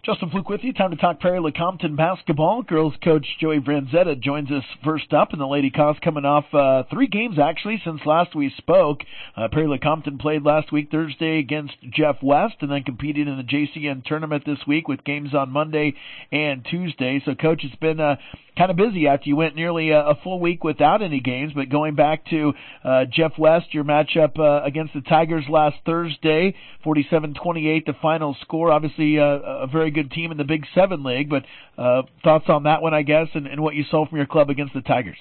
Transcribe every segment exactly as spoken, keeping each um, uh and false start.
Justin Fluke with you. Time to talk Prairie Lecompton basketball. Girls coach Joey Franzetta joins us first up, and the Lady Cos coming off uh, three games actually since last we spoke. Uh, Prairie Lecompton played last week Thursday against Jeff West, and then competed in the J C N tournament this week with games on Monday and Tuesday. So, Coach, it's been uh, kind of busy after you went nearly a, a full week without any games. But going back to uh, Jeff West, your matchup uh, against the Tigers last Thursday, forty-seven twenty-eight the final score. Obviously, uh, a very good team in the Big Seven League, but uh, thoughts on that one, I guess, and, and what you saw from your club against the Tigers.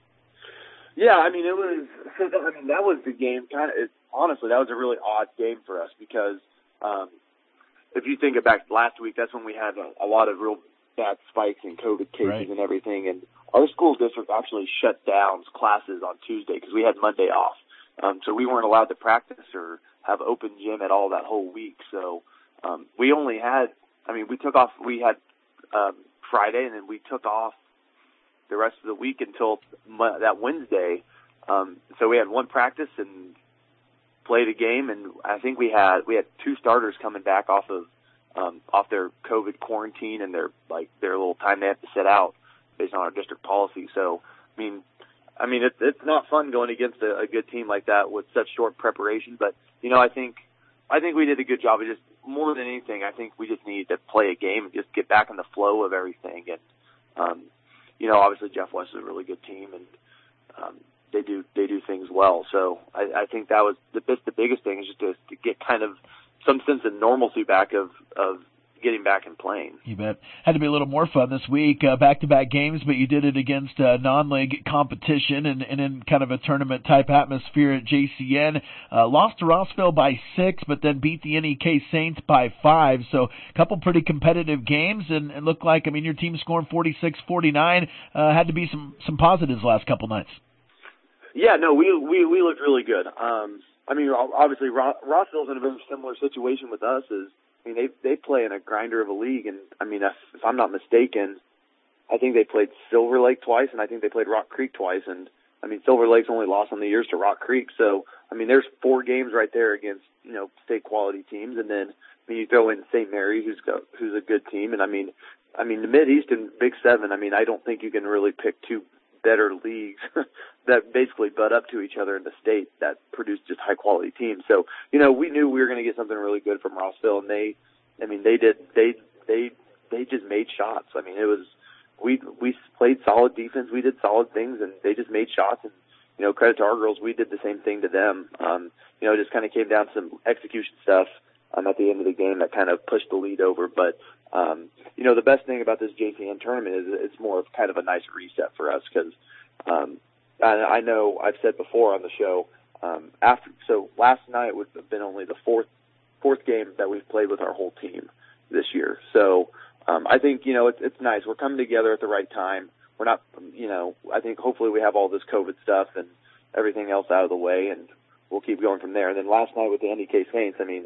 Yeah, I mean, it was. I mean, that was the game. Kind of, it, honestly, that was a really odd game for us because um, if you think back last week, that's when we had a, a lot of real bad spikes in COVID cases right. and everything, and our school district actually shut down classes on Tuesday because we had Monday off, um, so we weren't allowed to practice or have open gym at all that whole week. So um, we only had. I mean, we took off, we had um, Friday, and then we took off the rest of the week until mo- that Wednesday. Um, so we had one practice and played a game, and I think we had we had two starters coming back off of um, off their COVID quarantine and their like their little time they have to sit out based on our district policy. So I mean, I mean it's it's not fun going against a, a good team like that with such short preparation. But you know, I think I think we did a good job of just. More than anything, I think we just need to play a game and just get back in the flow of everything. And, um, you know, obviously Jeff West is a really good team, and um, they do they do things well. So I, I think that was the the biggest thing is just to, to get kind of some sense of normalcy back of, of getting back and playing. You bet. Had to be a little more fun this week, uh, back-to-back games, but you did it against uh, non-league competition and, and in kind of a tournament-type atmosphere at J C N. Uh, lost to Rossville by six, but then beat the N E K Saints by five. So a couple pretty competitive games, and it looked like, I mean, your team scoring forty-six forty-nine. Uh, had to be some, some positives last couple nights. Yeah, no, we we we looked really good. Um, I mean, obviously Rossville's in a very similar situation with us as I mean, they they play in a grinder of a league, and I mean, if, if I'm not mistaken, I think they played Silver Lake twice, and I think they played Rock Creek twice, and I mean, Silver Lake's only lost on the years to Rock Creek, so I mean, there's four games right there against you know state quality teams, and then I mean, you throw in Saint Mary, who's got who's a good team, and I mean, I mean, the Mid East and Big Seven, I mean, I don't think you can really pick two better leagues that basically butt up to each other in the state that produce just high quality teams. So, you know, we knew we were going to get something really good from Rossville, and they, I mean, they did, they, they, they just made shots. I mean, it was, we, we played solid defense. We did solid things, and they just made shots. And, you know, credit to our girls, we did the same thing to them. Um, you know, it just kind of came down to some execution stuff um, at the end of the game that kind of pushed the lead over. But, um, you know, the best thing about this J C N tournament is it's more of kind of a nice reset for us because um, I, I know I've said before on the show, um, after so last night would have been only the fourth fourth game that we've played with our whole team this year. So um, I think, you know, it's, it's nice. We're coming together at the right time. We're not, you know, I think hopefully we have all this COVID stuff and everything else out of the way, and we'll keep going from there. And then last night with the N E K Saints, I mean,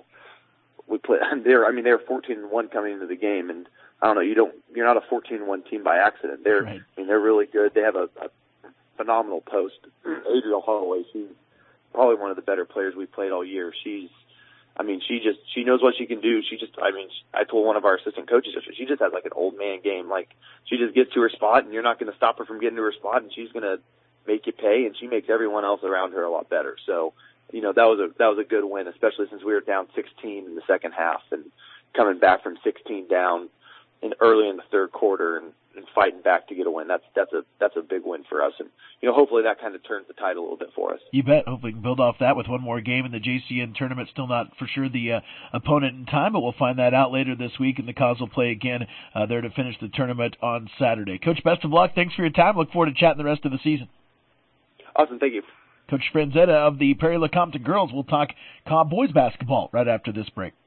we played. They're, I mean, they're fourteen and one coming into the game, and I don't know. You don't. You're not a fourteen and one team by accident. They're. Right. I mean, they're really good. They have a, a phenomenal post. Adriel Holloway. She's probably one of the better players we've played all year. She's. I mean, she just she knows what she can do. She just. I mean, I told one of our assistant coaches yesterday, she just has like an old man game. Like she just gets to her spot, and you're not going to stop her from getting to her spot, and she's going to make you pay, and she makes everyone else around her a lot better. So. You know, that was a that was a good win, especially since we were down sixteen in the second half and coming back from sixteen down in early in the third quarter and, and fighting back to get a win. That's that's a that's a big win for us, and you know, hopefully that kind of turns the tide a little bit for us. You bet. Hopefully we can build off that with one more game in the J C N tournament. Still not for sure the uh, opponent in time, but we'll find that out later this week, and the Cos will play again uh, there to finish the tournament on Saturday. Coach, best of luck. Thanks for your time. Look forward to chatting the rest of the season. Awesome. Thank you. Coach Franzetta of the Prairie Lecompton girls will talk Cobb boys basketball right after this break.